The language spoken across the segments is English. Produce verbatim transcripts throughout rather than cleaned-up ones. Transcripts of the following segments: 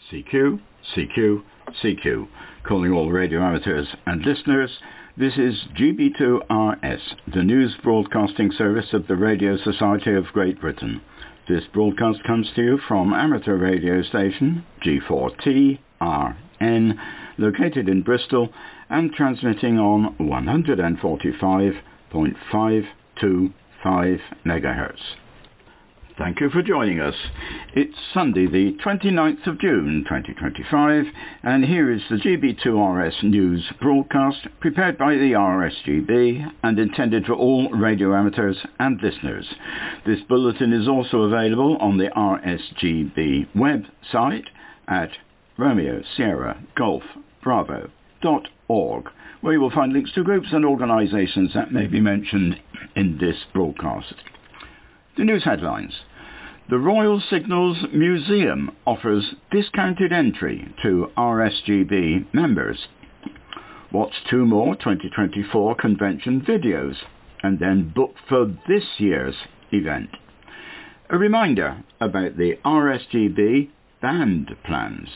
C Q, C Q, C Q. Calling all radio amateurs and listeners, this is G B two R S, the news broadcasting service of the Radio Society of Great Britain. This broadcast comes to you from amateur radio station G four T R N, located in Bristol and transmitting on one forty-five point five two five megahertz. Thank you for joining us. It's Sunday the twenty-ninth of June twenty twenty-five, and here is the G B two R S news broadcast prepared by the R S G B and intended for all radio amateurs and listeners. This bulletin is also available on the R S G B website at Romeo Sierra Golf Bravo dot org, where you will find links to groups and organisations that may be mentioned in this broadcast. The news headlines. The Royal Signals Museum offers discounted entry to R S G B members. Watch two more twenty twenty-four convention videos and then book for this year's event. A reminder about the R S G B band plans.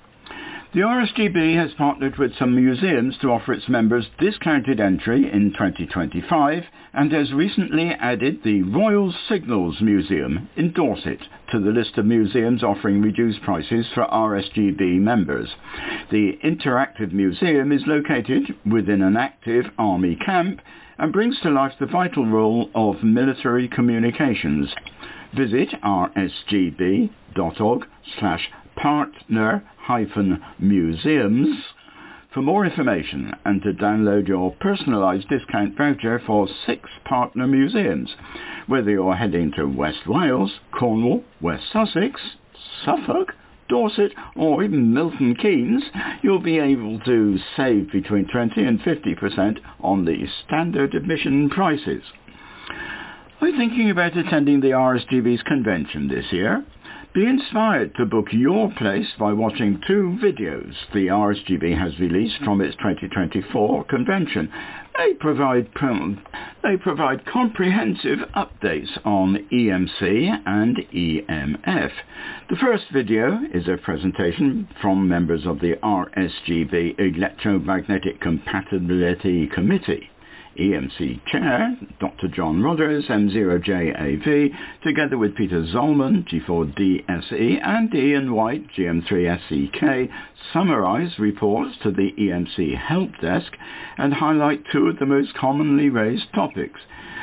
The R S G B has partnered with some museums to offer its members discounted entry in twenty twenty-five and has recently added the Royal Signals Museum in Dorset to the list of museums offering reduced prices for R S G B members. The interactive museum is located within an active army camp and brings to life the vital role of military communications. Visit r s g b dot org slash partner hyphen museums for more information and to download your personalised discount voucher for six partner museums. Whether you're heading to West Wales, Cornwall, West Sussex, Suffolk, Dorset or even Milton Keynes, you'll be able to save between twenty and fifty percent on the standard admission prices. Are you thinking about attending the R S G B's convention this year? Be inspired to book your place by watching two videos the R S G B has released from its twenty twenty-four convention. They provide they provide comprehensive updates on E M C and E M F. The first video is a presentation from members of the R S G B Electromagnetic Compatibility Committee. E M C Chair, Doctor John Rodders, M zero J A V, together with Peter Zollman, G four D S E, and Ian White, G M three S E K, summarise reports to the E M C Help Desk and highlight two of the most commonly raised topics.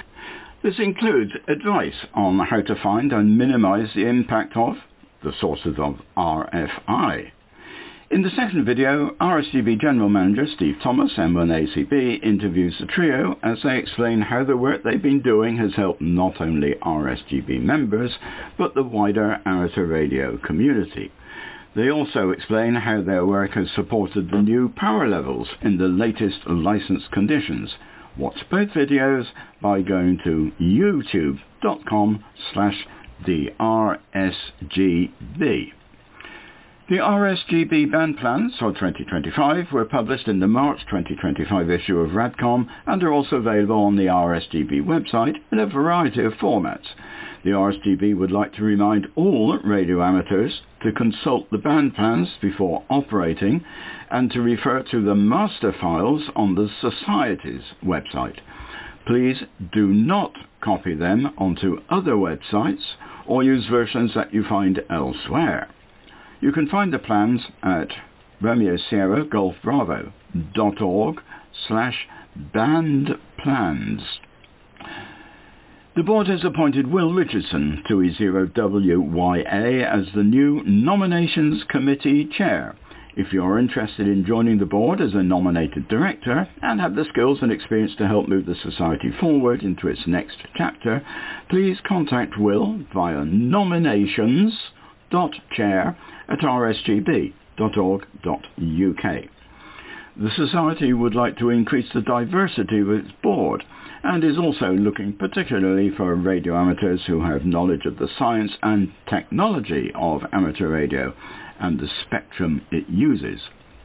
This includes advice on how to find and minimise the impact of the sources of R F I. In the second video, R S G B General Manager Steve Thomas, M one A C B, interviews the trio as they explain how the work they've been doing has helped not only R S G B members, but the wider amateur radio community. They also explain how their work has supported the new power levels in the latest licence conditions. Watch both videos by going to youtube dot com slash the R S G B. The R S G B band plans for twenty twenty-five were published in the March twenty twenty-five issue of RADCOM and are also available on the R S G B website in a variety of formats. The R S G B would like to remind all radio amateurs to consult the band plans before operating and to refer to the master files on the Society's website. Please do not copy them onto other websites or use versions that you find elsewhere. You can find the plans at Romeo Sierra Golf Bravo dot org slash band plans. The board has appointed Will Richardson, two E zero W Y A, as the new Nominations Committee Chair. If you are interested in joining the board as a nominated director and have the skills and experience to help move the Society forward into its next chapter, please contact Will via nominations dot chair at r s g b dot org dot u k. The Society would like to increase the diversity of its board and is also looking particularly for radio amateurs who have knowledge of the science and technology of amateur radio and the spectrum it uses.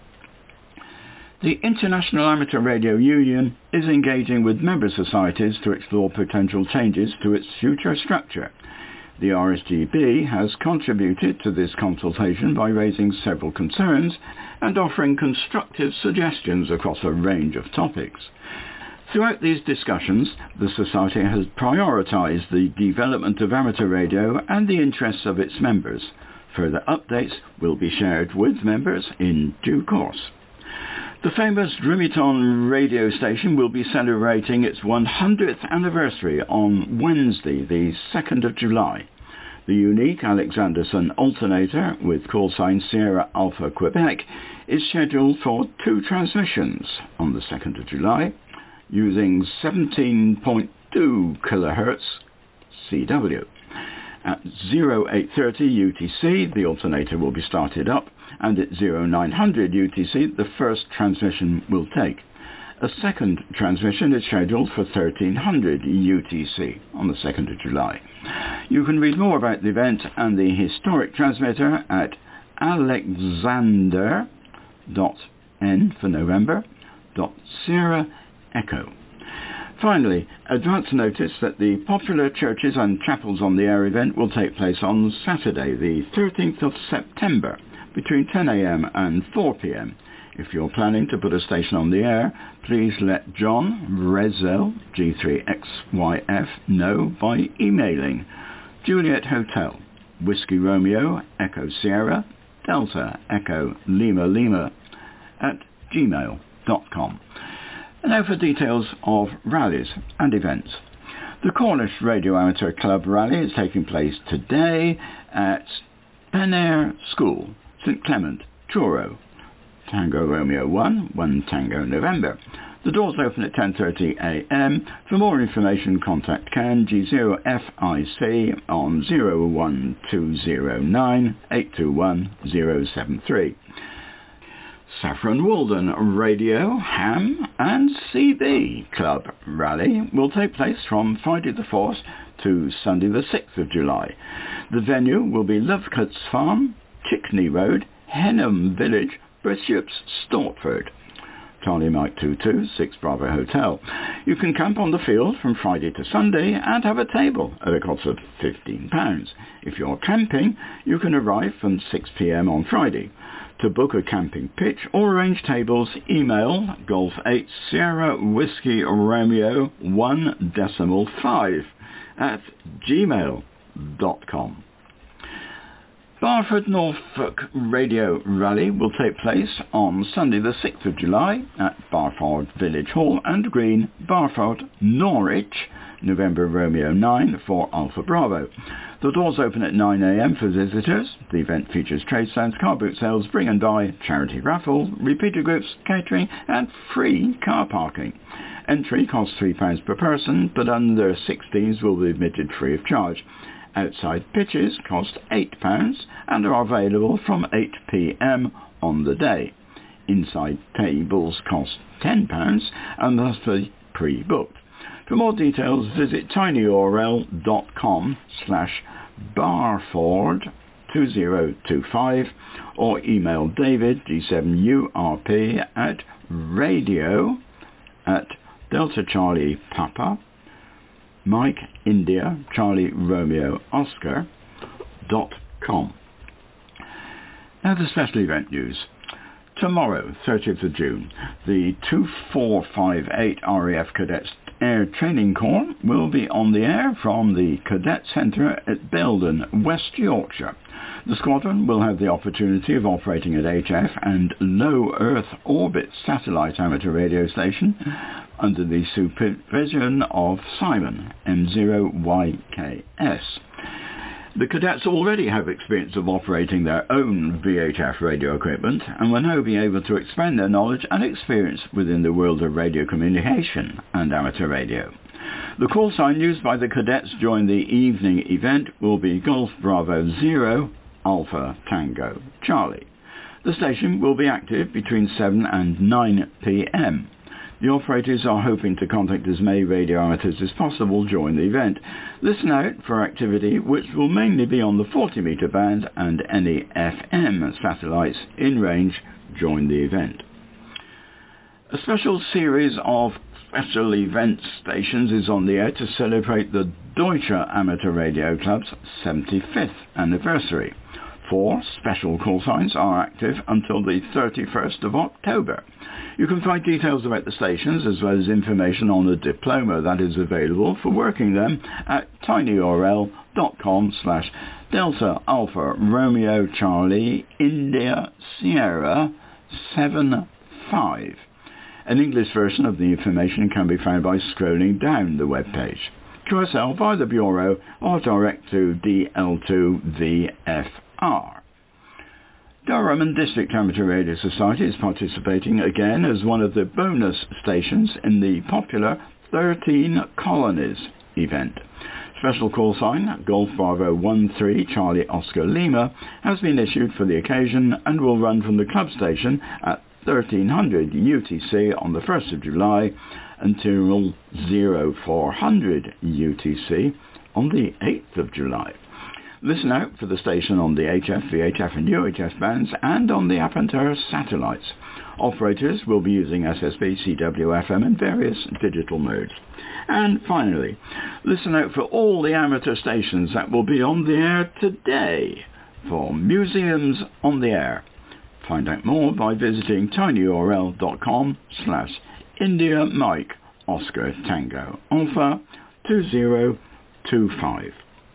The International Amateur Radio Union is engaging with member societies to explore potential changes to its future structure. The R S G B has contributed to this consultation by raising several concerns and offering constructive suggestions across a range of topics. Throughout these discussions, the Society has prioritised the development of amateur radio and the interests of its members. Further updates will be shared with members in due course. The famous Grimeton radio station will be celebrating its one hundredth anniversary on Wednesday, the second of July. The unique Alexanderson alternator with call sign Sierra Alpha Quebec is scheduled for two transmissions on the second of July using seventeen point two kilohertz C W. At oh eight thirty U T C, the alternator will be started up, and at oh nine hundred U T C, the first transmission will take. A second transmission is scheduled for thirteen hundred U T C on the second of July. You can read more about the event and the historic transmitter at alexander dot n for November dot Sierra Echo. Finally, advance notice that the popular Churches and Chapels on the Air event will take place on Saturday, the thirteenth of September, between ten a m and four p m. If you're planning to put a station on the air, please let John Rezel, G three X Y F, know by emailing Juliet Hotel, Whiskey Romeo, Echo Sierra, Delta Echo Lima Lima at gmail dot com. And now for details of rallies and events. The Cornish Radio Amateur Club rally is taking place today at Penair School, St Clement, Truro. Tango Romeo one, one Tango November. The doors open at ten thirty a m. For more information, contact Ken G zero F I C on zero one two zero nine eight two one zero seven three. Saffron Walden Radio, Ham and C B Club Rally will take place from Friday the fourth to Sunday the sixth of July. The venue will be Lovecoats Farm, Chickney Road, Henham Village, Bishops Stortford. Charlie Mike two two, six Bravo Hotel. You can camp on the field from Friday to Sunday and have a table at a cost of fifteen pounds. If you're camping, you can arrive from six p m on Friday. To book a camping pitch or arrange tables, email Golf eight Sierra Whiskey Romeo one decimal five at gmail dot com. Barford Norfolk Radio Rally will take place on Sunday the sixth of July at Barford Village Hall and Green, Barford, Norwich, November Romeo nine for Alpha Bravo. The doors open at nine a m for visitors. The event features trade stands, car boot sales, bring and buy, charity raffle, repeater groups, catering and free car parking. Entry costs three pounds per person, but under sixteens will be admitted free of charge. Outside pitches cost eight pounds and are available from eight p m on the day. Inside tables cost ten pounds and must be pre-booked. For more details, visit tinyurl.com slash barford two zero two five or email David G seven U R P at radio at Delta Charlie Papa Mike India Charlie Romeo Oscar dot com. Now the special event news. Tomorrow, thirtieth of June, the two four five eight R A F Cadets Air Training Corps will be on the air from the Cadet Centre at Belden, West Yorkshire. The squadron will have the opportunity of operating at H F and low Earth orbit satellite amateur radio station under the supervision of Simon M zero Y K S. The cadets already have experience of operating their own V H F radio equipment and will now be able to expand their knowledge and experience within the world of radio communication and amateur radio. The call sign used by the cadets during the evening event will be Golf Bravo Zero Alpha Tango Charlie. The station will be active between seven and nine p m. The operators are hoping to contact as many radio amateurs as possible during the event. Listen out for activity which will mainly be on the forty metre band and any F M satellites in range during the event. A special series of Special Events Stations is on the air to celebrate the Deutsche Amateur Radio Club's seventy-fifth anniversary. Four special call signs are active until the thirty-first of October. You can find details about the stations as well as information on a diploma that is available for working them at tinyurl.com slash Delta Alpha Romeo Charlie India Sierra seven five. An English version of the information can be found by scrolling down the web page. Q S L via the Bureau or direct to D L two V F R. Durham and District Amateur Radio Society is participating again as one of the bonus stations in the popular thirteen Colonies event. Special call sign Golf Bravo one three Charlie Oscar Lima has been issued for the occasion and will run from the club station at thirteen hundred U T C on the first of July until oh four hundred U T C on the eighth of July. Listen out for the station on the H F, V H F and U H F bands and on the Apantura satellites. Operators will be using S S B, C W F M and various digital modes. And finally, listen out for all the amateur stations that will be on the air today for Museums on the Air. Find out more by visiting tinyurl.com slash India Mike Oscar Tango Alpha two zero two five.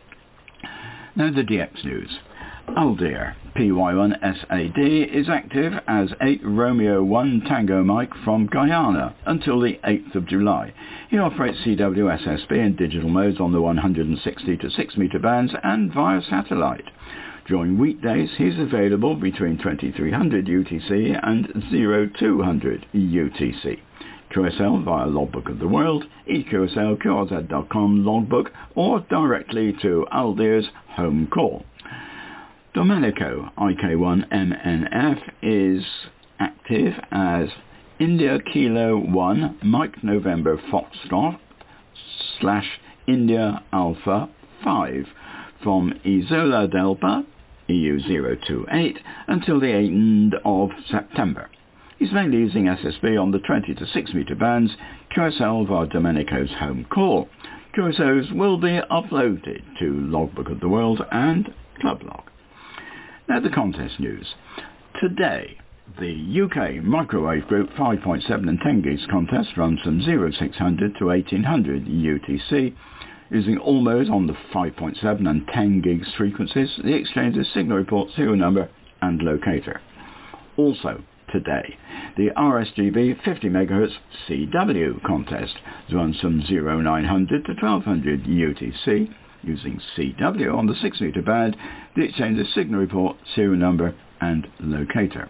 Now the D X news. Aldir P Y one S A D is active as eight Romeo one Tango Mike from Guyana until the eighth of July. He operates C W S S B in digital modes on the one hundred sixty to six meter bands and via satellite. During weekdays he is available between twenty-three hundred U T C and oh two hundred U T C. Q S L via Logbook of the World, E Q S L Q R Z dot com logbook or directly to Aldir's home call. Domenico I K one M N F is active as India Kilo one Mike November Foxtrot slash India Alpha five from Isola Delta E U zero two eight until the end of September. He's mainly using S S B on the twenty to six meter bands, Q S L via Domenico's home call. Q S Os will be uploaded to Logbook of the World and Club Log. Now the contest news. Today, the U K Microwave Group five point seven and ten gigs contest runs from oh six hundred to eighteen hundred U T C. Using all modes on the five point seven and ten gigs frequencies, the exchange's signal report, serial number and locator. Also today, the R S G B fifty megahertz C W contest runs from oh nine hundred to twelve hundred U T C. Using C W on the six meter band, the exchange's signal report, serial number and locator.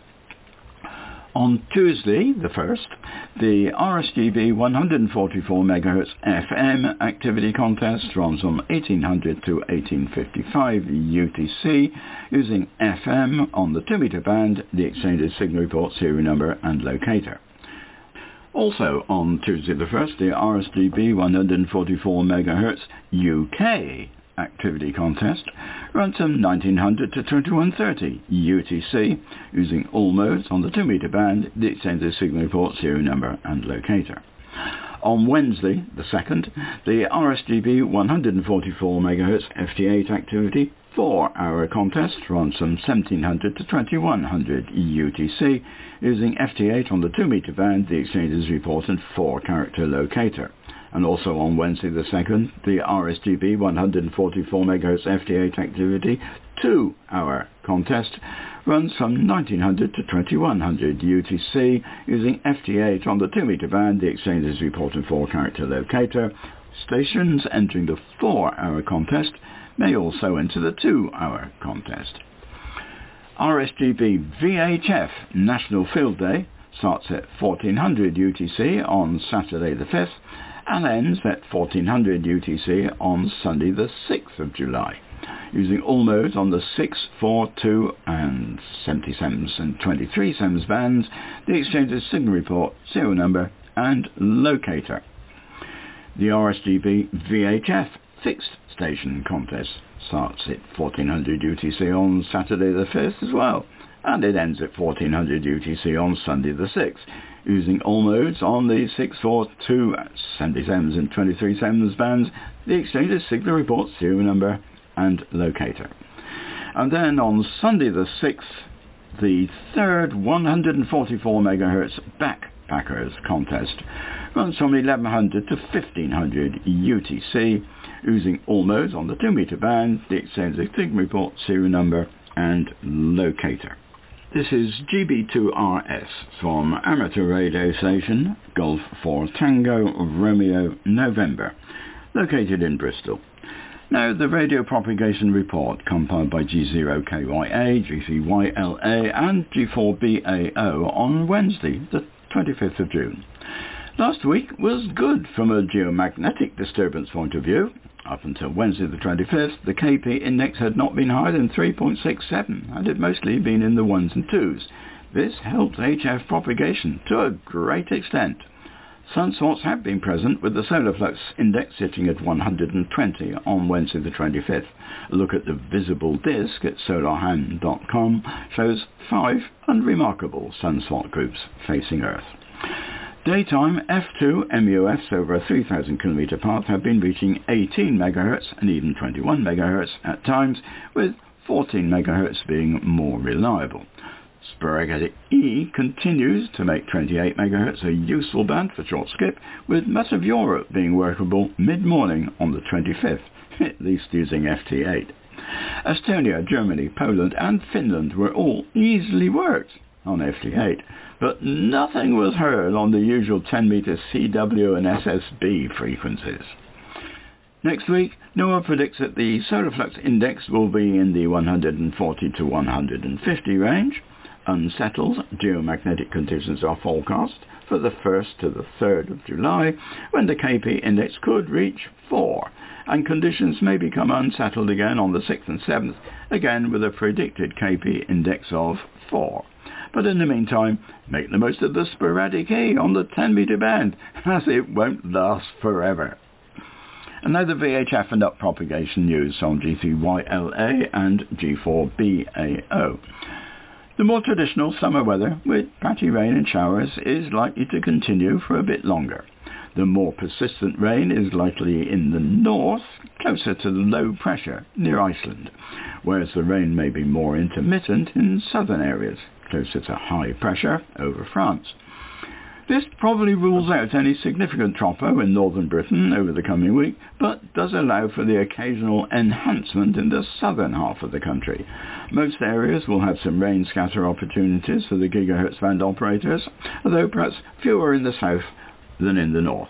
On Tuesday, the first, the R S G B one hundred forty-four megahertz F M activity contest runs from eighteen hundred to eighteen fifty-five U T C using F M on the two meter band, the exchange's signal report, serial number and locator. Also on Tuesday the first, the R S G B one hundred forty-four megahertz U K activity contest runs from nineteen hundred to twenty-one thirty U T C using all modes on the two meter band, the exchange's signal report, serial number and locator. On Wednesday the second, the R S G B one hundred forty-four megahertz F T eight activity four hour contest runs from seventeen hundred to twenty-one hundred U T C using F T eight on the two meter band, the exchange's report and four character locator. And also on Wednesday the second, the R S G B one hundred forty-four megahertz F T eight activity two hour contest runs from nineteen hundred to twenty-one hundred U T C using F T eight on the two meter band, the exchange's report and four character locator. Stations entering the four hour contest may also enter the two hour contest. R S G B V H F National Field Day starts at fourteen hundred U T C on Saturday the fifth and ends at fourteen hundred U T C on Sunday the sixth of July. Using all modes on the six, four, two and seventy-sevens and twenty-three seconds bands, the exchange's signal report, serial number and locator. The R S G B V H F Fixed Station Contest starts at fourteen hundred U T C on Saturday the fifth as well, and it ends at fourteen hundred U T C on Sunday the sixth. Using all modes on the six forty-two, seventy-sevens and twenty-three sevens bands, the exchange's signal report serial number and locator. And then on Sunday the sixth, the third one hundred forty-four megahertz Backpackers contest runs from eleven hundred to fifteen hundred U T C, using all modes on the two meter band, the exchange's signal report serial number and locator. This is G B two R S from amateur radio station Golf four Tango Romeo November, located in Bristol. Now, the radio propagation report compiled by G zero K Y A, G three Y L A and G four B A O on Wednesday, the twenty-fifth of June. Last week was good from a geomagnetic disturbance point of view. Up until Wednesday the twenty-fifth, the K P index had not been higher than three point six seven and had mostly been in the ones and twos. This helped H F propagation to a great extent. Sunspots have been present, with the solar flux index sitting at one hundred twenty on Wednesday the twenty-fifth. A look at the visible disk at solarham dot com shows five unremarkable sunspot groups facing Earth. Daytime F two M U Fs over a three thousand kilometre path have been reaching eighteen megahertz and even twenty-one megahertz at times, with fourteen megahertz being more reliable. Sporadic E continues to make twenty-eight megahertz a useful band for short skip, with much of Europe being workable mid-morning on the twenty-fifth, at least using F T eight. Estonia, Germany, Poland and Finland were all easily worked on F T eight, but nothing was heard on the usual ten meter C W and S S B frequencies. Next week, NOAA predicts that the solar flux index will be in the one hundred forty to one hundred fifty range. Unsettled geomagnetic conditions are forecast for the first to the third of July, when the K P index could reach four, and conditions may become unsettled again on the sixth and seventh, again with a predicted K P index of four. But in the meantime, make the most of the sporadic E on the ten meter band, as it won't last forever. And now the V H F and up propagation news on G three Y L A and G four B A O. The more traditional summer weather, with patchy rain and showers, is likely to continue for a bit longer. The more persistent rain is likely in the north, closer to the low pressure near Iceland, whereas the rain may be more intermittent in southern areas, closer to high pressure over France. This probably rules out any significant tropo in northern Britain over the coming week, but does allow for the occasional enhancement in the southern half of the country. Most areas will have some rain scatter opportunities for the gigahertz band operators, although perhaps fewer in the south than in the north.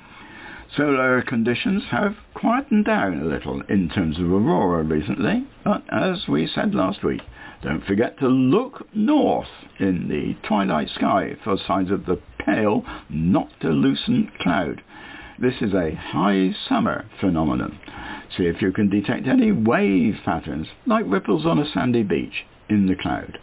Solar conditions have quietened down a little in terms of aurora recently, but as we said last week, don't forget to look north in the twilight sky for signs of the pale, noctilucent cloud. This is a high summer phenomenon. See if you can detect any wave patterns, like ripples on a sandy beach, in the cloud.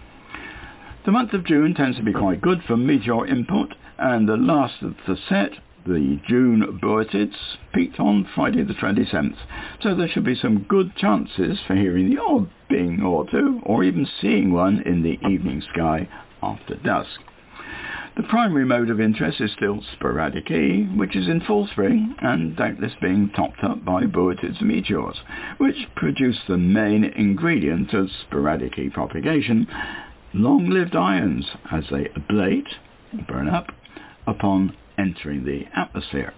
The month of June tends to be quite good for meteor input, and the last of the set, the June Boetids, peaked on Friday the twenty-seventh, so there should be some good chances for hearing the odd bing or two, or even seeing one in the evening sky after dusk. The primary mode of interest is still sporadic E, which is in full spring and doubtless being topped up by Boetids meteors, which produce the main ingredient of sporadic E propagation, long-lived ions, as they ablate, burn up, upon entering the atmosphere.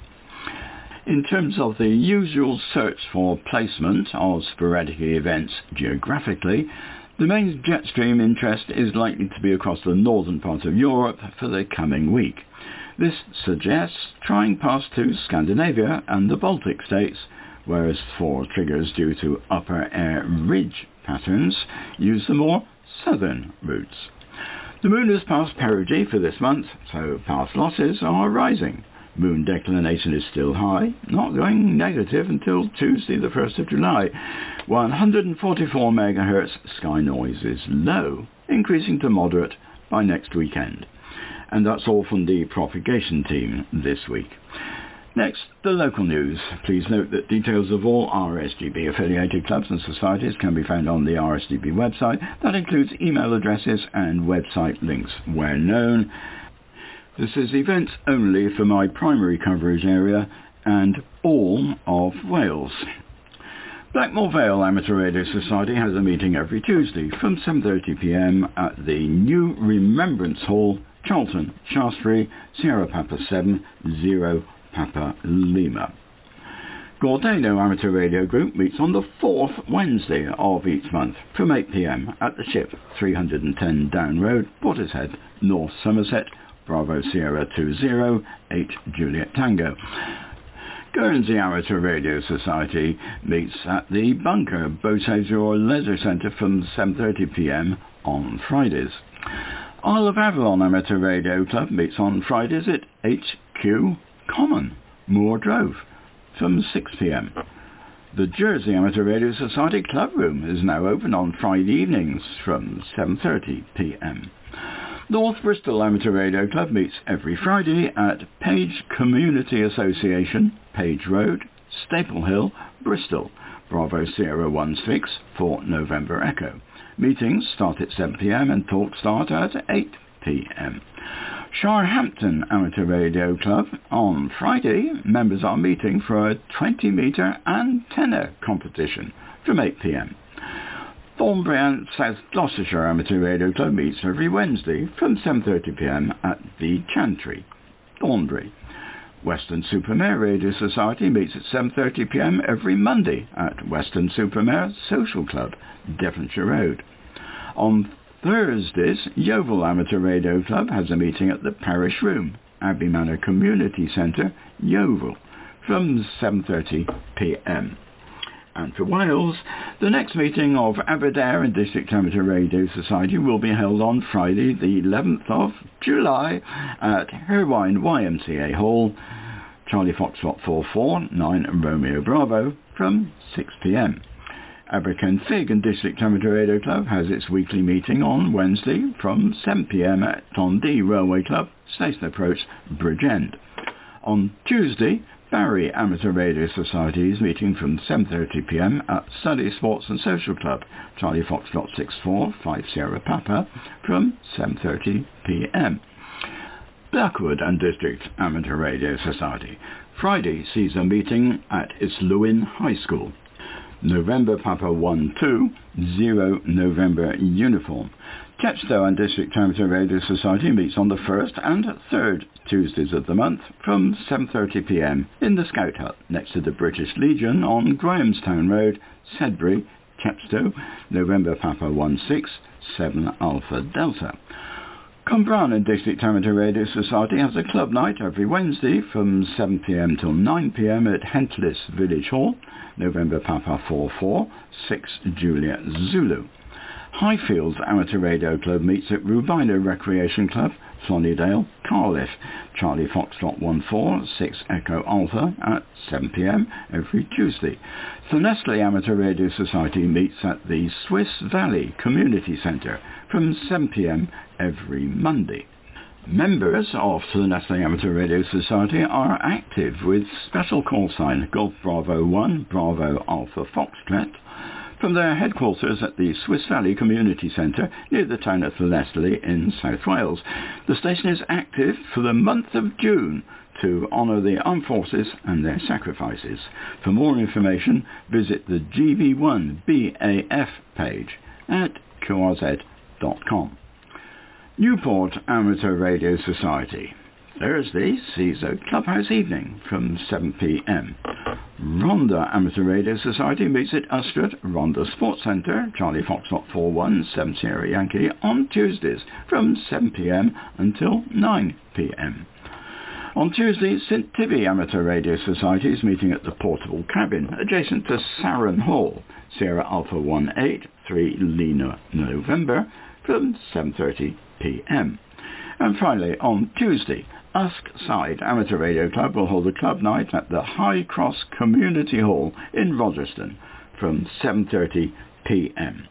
In terms of the usual search for placement of sporadic events geographically, the main jet stream interest is likely to be across the northern part of Europe for the coming week. This suggests trying past to Scandinavia and the Baltic states, whereas for triggers due to upper air ridge patterns use the more southern routes. The moon has passed perigee for this month, so path losses are rising. Moon declination is still high, not going negative until Tuesday the first of July. one hundred forty-four megahertz sky noise is low, increasing to moderate by next weekend. And that's all from the propagation team this week. Next, the local news. Please note that details of all R S G B affiliated clubs and societies can be found on the R S G B website. That includes email addresses and website links where known. This is events only for my primary coverage area and all of Wales. Blackmore Vale Amateur Radio Society has a meeting every Tuesday from seven thirty p m at the New Remembrance Hall, Charlton, Shaftesbury, Sierra Papa seven, zero Papa Lima. Gordano Amateur Radio Group meets on the fourth Wednesday of each month from eight p m at the Ship, three hundred ten Down Road, Portishead, North Somerset, Bravo Sierra two zero, eight Juliet Tango. Guernsey Amateur Radio Society meets at the Bunker Boathager or Leisure Centre from seven thirty p m on Fridays. Isle of Avalon Amateur Radio Club meets on Fridays at H Q Common, Moor Drove, from six p m. The Jersey Amateur Radio Society Club Room is now open on Friday evenings from seven thirty p m. North Bristol Amateur Radio Club meets every Friday at Page Community Association, Page Road, Staple Hill, Bristol, Bravo Sierra one six for November Echo. Meetings start at seven p m and talks start at eight p m. Sharhampton Amateur Radio Club on Friday, members are meeting for a twenty metre antenna competition from eight p m. Thornbury and South Gloucestershire Amateur Radio Club meets every Wednesday from seven thirty p m at the Chantry, Thornbury. Weston-super-Mare Radio Society meets at seven thirty p m every Monday at Weston-super-Mare Social Club, Devonshire Road. On Thursdays, Yeovil Amateur Radio Club has a meeting at the Parish Room, Abbey Manor Community Centre, Yeovil, from seven thirty p m. And for Wales, the next meeting of Aberdare and District Amateur Radio Society will be held on Friday the eleventh of July at Herwine Y M C A Hall, Charlie Foxtrot four four nine Romeo Bravo, from six p m. Abercon Fig and District Amateur Radio Club has its weekly meeting on Wednesday from seven p m at Tondee Railway Club, Station Approach, Bridgend. On Tuesday, Barry Amateur Radio Society is meeting from seven thirty p m at Study Sports and Social Club, Charlie Foxtrot six four five Sierra Papa, from seven thirty p m. Blackwood and District Amateur Radio Society. Friday sees a meeting at Islwyn High School. November Papa one two, zero November Uniform. Chepstow and District Amateur Radio Society meets on the first and third Tuesdays of the month from seven thirty p m in the Scout Hut next to the British Legion on Grahamstown Road, Sedbury, Chepstow, November Papa one six, seven Alpha Delta. Cumbrawn and District Amateur Radio Society has a club night every Wednesday from seven p m till nine p m at Hentlis Village Hall, November Papa four four, six Juliet Zulu. Highfields Amateur Radio Club meets at Rubina Recreation Club, Flonidale, Cardiff, Charlie Foxtrot one four, six Echo Alpha at seven p m every Tuesday. Thurnestley Amateur Radio Society meets at the Swiss Valley Community Centre from seven p m every Monday. Members of Thurnestley Amateur Radio Society are active with special call sign Golf Bravo one, Bravo Alpha Foxtrot, from their headquarters at the Swiss Valley Community Centre near the town of Thurnestley in South Wales. The station is active for the month of June to honour the armed forces and their sacrifices. For more information, visit the G B one B A F page at Q R Z dot com. Newport Amateur Radio Society. Thursday sees a clubhouse evening from seven p m. Rhondda Amateur Radio Society meets at Ustrut Rhondda Sports Centre, Charlie Foxtrot four one, seven Sierra Yankee, on Tuesdays from seven p m until nine p m. On Tuesday, St Tibby Amateur Radio Society is meeting at the Portable Cabin, adjacent to Saron Hall, Sierra Alpha one eight, three Lima November, from seven thirty p m. And finally, on Tuesday, Usk Side Amateur Radio Club will hold a club night at the High Cross Community Hall in Rogerston from seven thirty p m.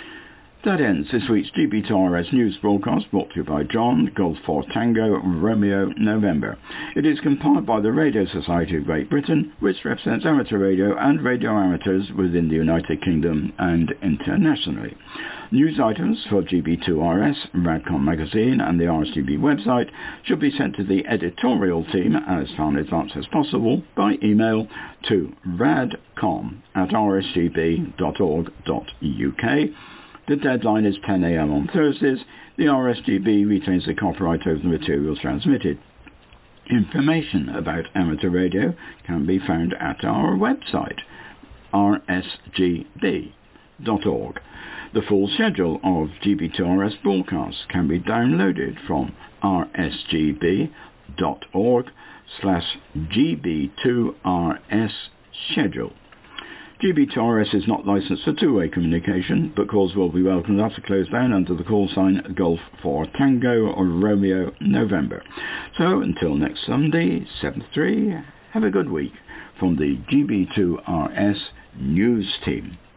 That ends this week's G B two R S news broadcast, brought to you by John, Golf four Tango, Romeo, November. It is compiled by the Radio Society of Great Britain, which represents amateur radio and radio amateurs within the United Kingdom and internationally. News items for G B two R S, Radcom magazine and the R S G B website should be sent to the editorial team as far in advance as possible by email to radcom at r s g b dot org dot u k. The deadline is ten a m on Thursdays. The R S G B retains the copyright over the materials transmitted. Information about amateur radio can be found at our website, r s g b dot org. The full schedule of G B two R S broadcasts can be downloaded from r s g b dot org slash g b two r s schedule. G B two R S is not licensed for two-way communication, but calls will be welcomed after close down under the call sign Golf for Tango or Romeo November. So until next Sunday, seven three, have a good week from the G B two R S News Team.